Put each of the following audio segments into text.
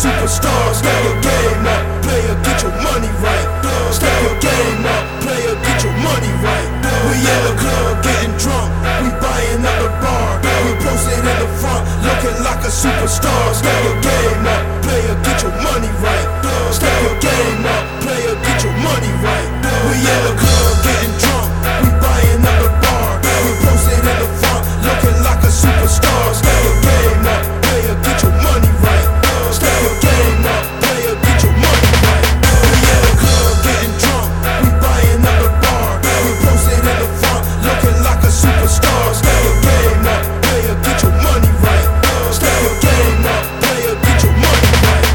superstar. Step your game up, player, get your money right. Step your game up, player, get your money right. We in the club getting drunk, we buying up the bar. We posted in the front, looking like a superstar. Step your game up, player, get your money right. Step your game up, player, get your money right. We in the club getting drunk, we buying up the bar. We posted in the front, looking like a superstar. Step your game up, player, get your money right. Step your game up, player, get your money right. We in the club getting drunk, we buying up the bar. We posted in the front, looking like a superstar. Step your game up, player, get your money right. Step your game up, player, get your money right.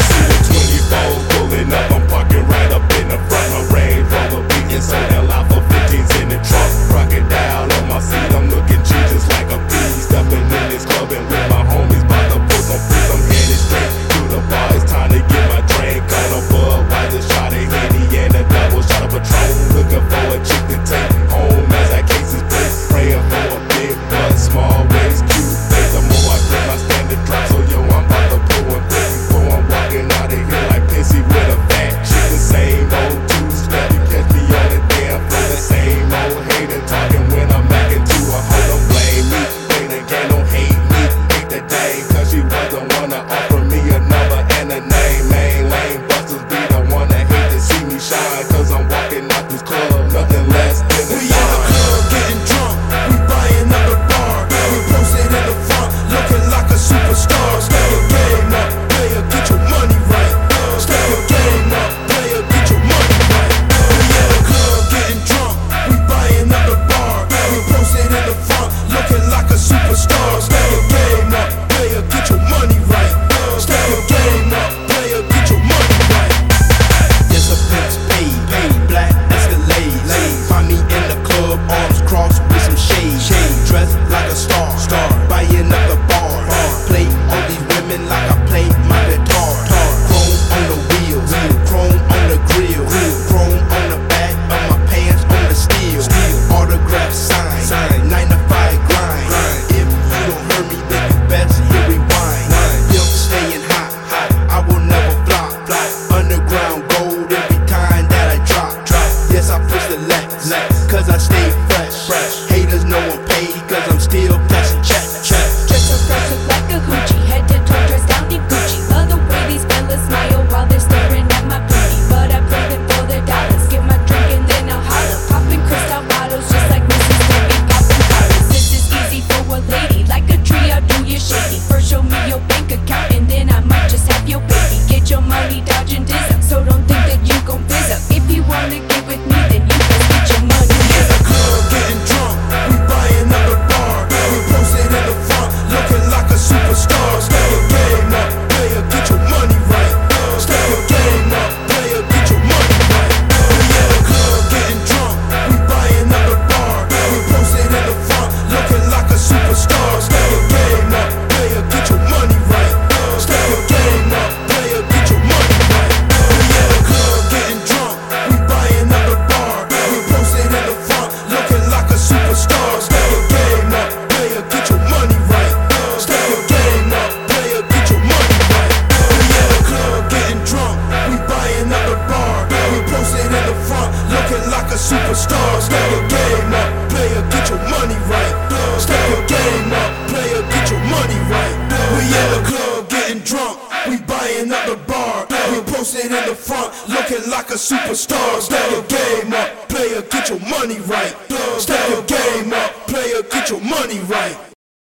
See the 24 pulling up, I'm parking right up in the front. My Range Rover beating so hell out for 15s in the trunk. Rocking down on my seat, I'm looking Jesus like a beast. Stepping in this club and with my homies, bout to pull some freaks. I'm headed straight to the bar, it's time to get my drink on. A Budweiser shot of Henny and a double shot of Patron. Looking for a chick to take home as that case is placed. Praying for a big butt, small waist, cute face. The more I drink, my standard drop, so yo, I'm about to pull one quick before I'm walking out of here like Pissy with a fat chick. The same old two-step, you catch me on the damn floor. The same old hater talking when I'm macking to a hoe. Don't blame me, play the game, don't hate me. Hate the dame, cause she wasn't wanna offer me a number and a name. Main lane busters be the one that hate to see me shine, cause I'm walking out this club, nothing less than a We in the club getting drunk, we buying up the bar. We posted in the front, looking like a superstar. Step your game up, player, get your money right. Step your game up, player, get your money right. We in the club getting drunk, we buying up the bar. We posted in the front, looking like a superstar. Step your game up, player, get your money right. Step your game up, player, get your money right. It's a pimp's paid, black Escalade. Find me in the club, arms crossed with some shade. Dressed like a star, buying up the bar. Play all these women like I play my guitar. Chrome on the wheels, chrome on the grill, chrome on the back of my pants on the steel. Autograph sign, 9 to 5 grind. If you don't hear me, then you best hit rewind. Pimp staying hot, I will never flop. Underground gold every time that I drop. Yes, I push the Lex, cause I stay fresh. Haters know I'm paid, cause I'm still cashing check. Dress so fresh, look like a hoochie. Head to toe, dressed down in Gucci. Love the way these fellas smile while they're staring at my booty. But I play them for their dollars. Get my drink and then I'll holler. Popping crystal bottles just like Mrs. Debbie popping collars. This is easy for a lady. Like a tree, I'll do you shady. First show me your bank account and then I might just have your baby. Get your money dodging dizzy, so don't think that you gon' fizz up. If you wanna get with me, then you best get your money In the club getting drunk, we buying up the bar. We posted in the front, looking like a superstar. Step your game up, player, get your money right. Step your game up, player, get your money right. We in the club getting drunk, we buying up the bar. We posted in the front, looking like a superstar. Step your game up, player, get your money right. Step your game up, player, get your money right. We in the club getting drunk, we buying up the bar. We posted in the front, looking like a superstar. Step your game up, player, get your money right. Step your game up, player, get your money right. We in the club getting drunk, we buying up the bar. We posted in the front, looking like a superstar. Step your game up, player, get your money right. Step your game up, player, get your money right. We in the club getting drunk, we buying up the bar. We posted in the front, looking like a superstar. Step your game up, player, get your money right. Step your game up, player, get your money right.